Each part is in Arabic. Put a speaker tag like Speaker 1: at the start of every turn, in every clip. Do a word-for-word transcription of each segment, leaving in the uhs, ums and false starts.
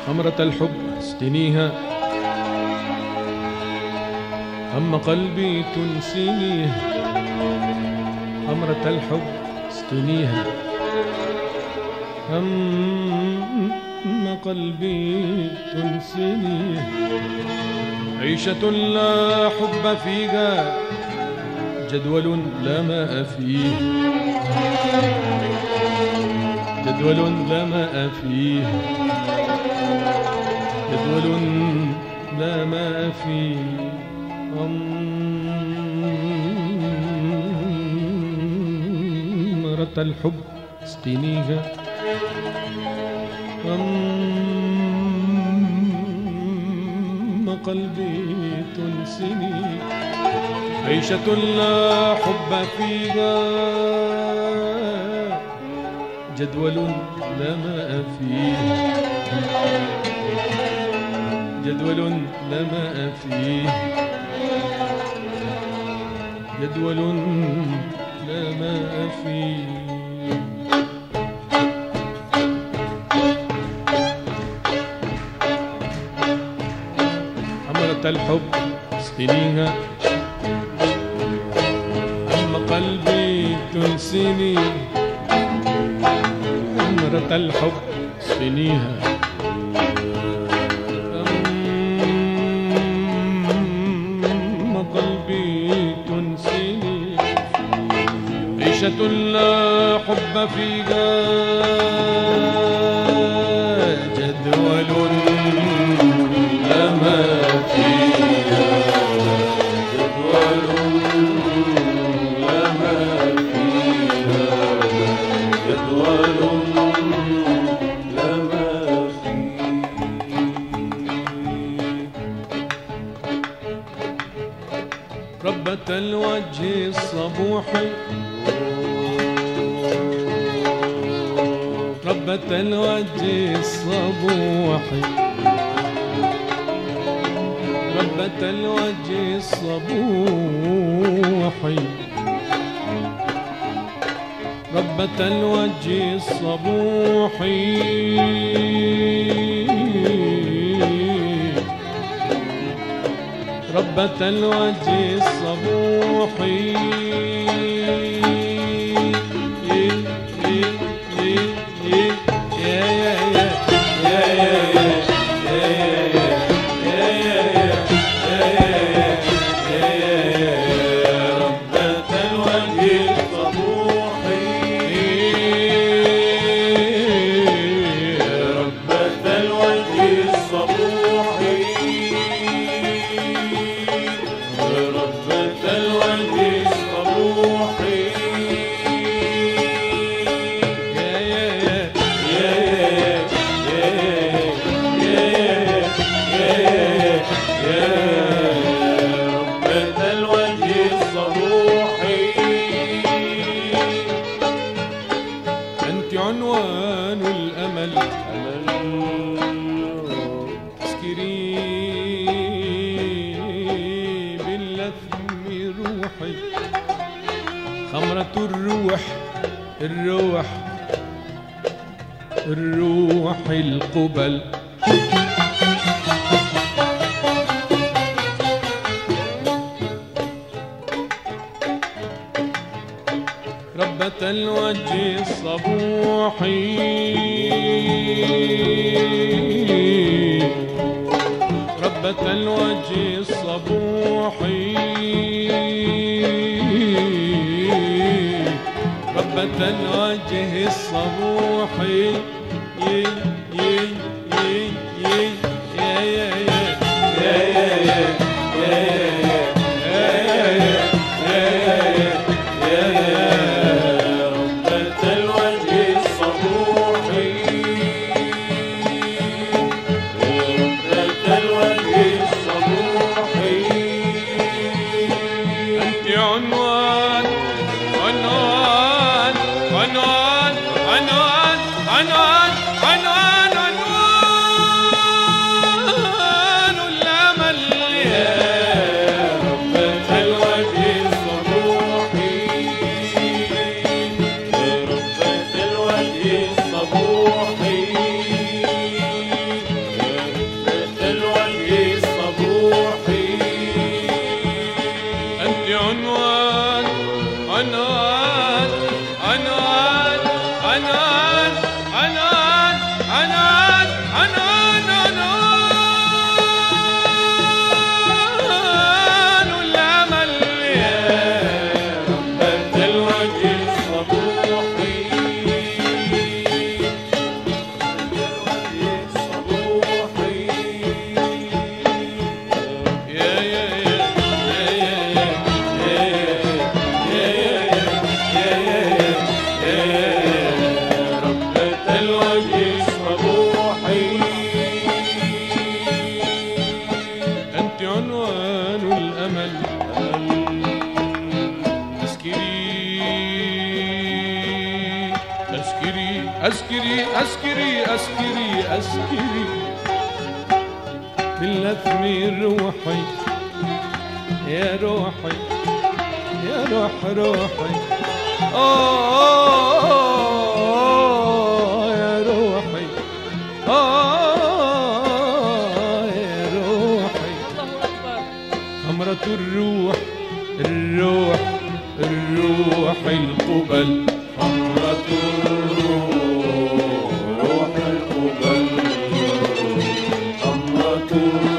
Speaker 1: خمرة الحب اسقنيها، هم قلبي تنسينيها. خمرة الحب اسقنيها، هم قلبي تنسينيها. عيشة لا حب فيها، جدول لا ماء فيه. جدول لا ماء فيه، جدول لا ماء فيه. خمرة الحب اسقنيها، هم قلبي تنسني. عيشة لا حب فيها، جدول لا ماء فيه. جدول لا ماء فيه، جدول لا ماء فيه. خمرة الحب اسقنيها، هم قلبي تنسيني. خمرة الحب اسقنيها، هم قلبي تنسيني. عيشة لا حب فيها، جدول لا ماء فيها. جدول لا ماء فيها، جدول لا ماء فيها. ربة الوجه الصبوح، ربة الوجه الصبوح، ربة الوجه الصبوح، ربة الوجه الصبوح. ربة الوجه الصبوح، عنوان الأمل. اسكري باللثم روحي، خمرة الروح، الروح الروح القبل. ربة الوجه الصبوح، ربة الوجه الصبوح، ربة الوجه الصبوح. عنوان عنوان عنوان عنوان عنوان عنوان باللثمي روحي يا روحي يا روح روحي آه يا روحي آه يا روحي خمرة الروح الروح الروح القبل خمرة الروح القبل خمرة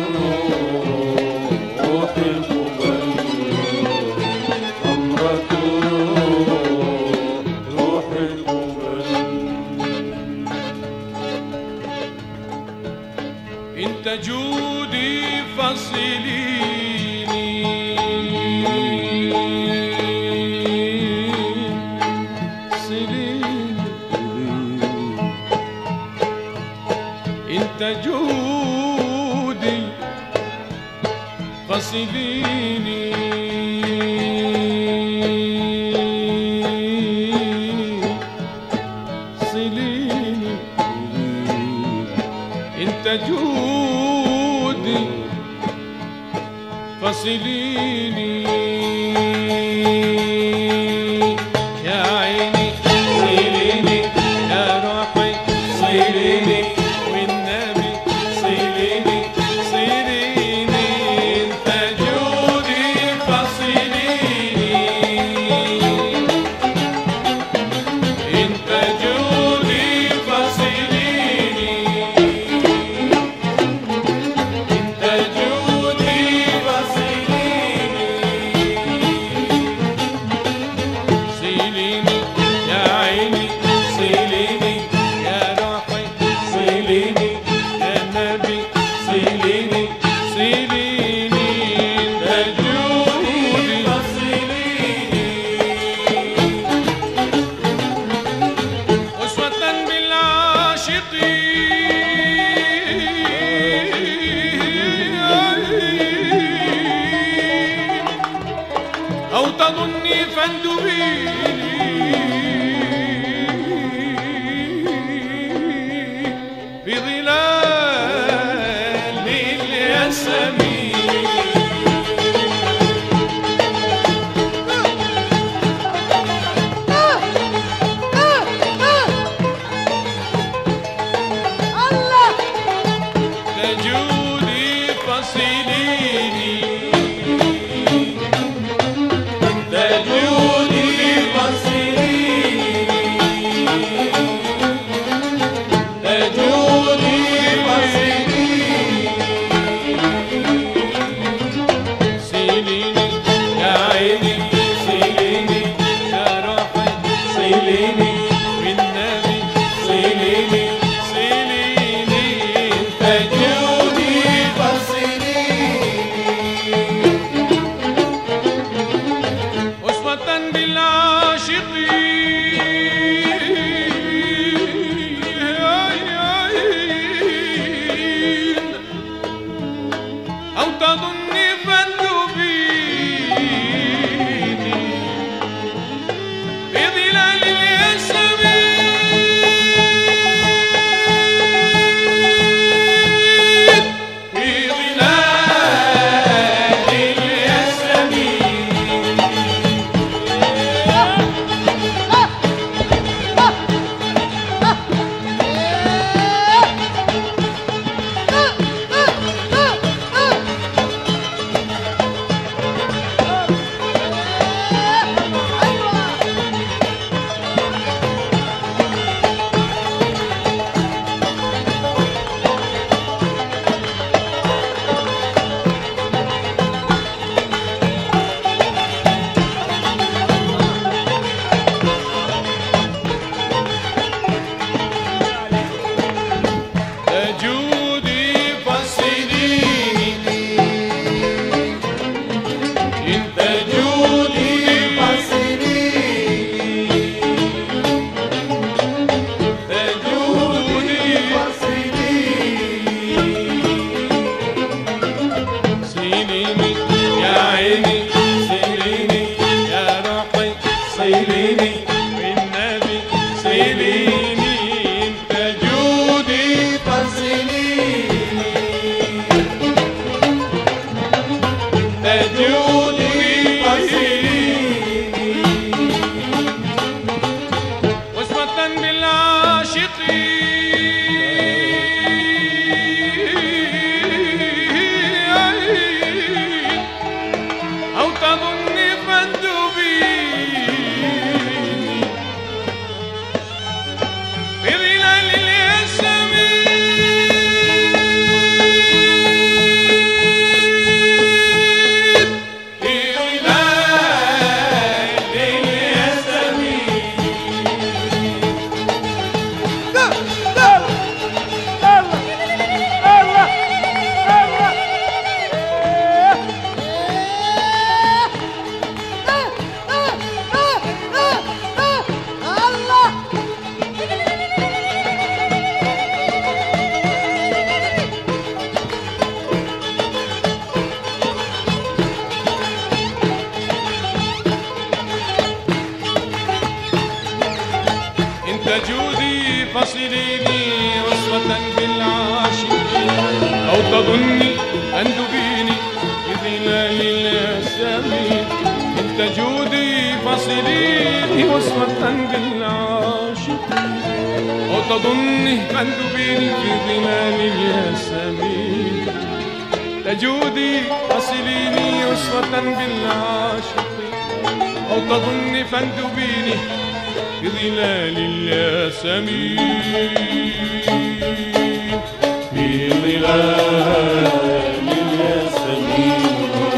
Speaker 1: الروح القبل خمرة الروح القبل انت جودي فصليني انت جودي فصليني صليني انت جودي فصليني يا عيني صليني يا روحي صليني والنبي صليني صليني انت جودي فصليني انت جودي فصليني انت جودي فصليني صليني يا عيني صليني يا روحي صليني يا نبي صليني صليني انت جودي فصليني أسوة بالعاشقين أو تظني فاندبيني في ظلال الياسمين تجودي فصليني تجودي فصليني تجودي فصليني صليني يا عيني صليني يا روحي صليني بالنبي صليني صليني تجودي فصليني أسوة بالعاشقين أو تظني فاندبيني في ظلال الياسمين في ظلال الياسمين تجودي فصليني انت جودي فصليني تجودي فصليني صليني يا عيني صليني يا روحي صليني بالنبي صليني انت جودي فصليني تظني أن تبيني بظلال الياسمين إن تجودي فصليني وصفة بالعاشقين أو تظني أن تبيني بظلال الياسمين تجودي فصليني وصفة بالعاشقين أو تظني فاندبيني بظلال الياسمين
Speaker 2: بظلال الياسمين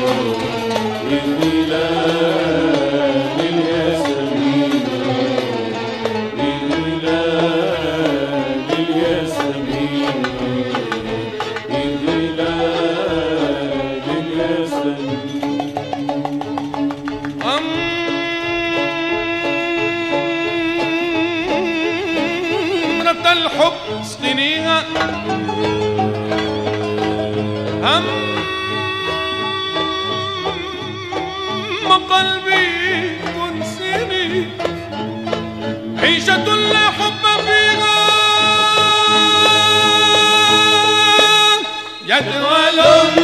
Speaker 2: بظلال الياسمين بظلال الياسمين بظلال الياسمين
Speaker 1: أمرة الحب اسقنيها هم قلبي تنسني عيشة لا حب فيها جدول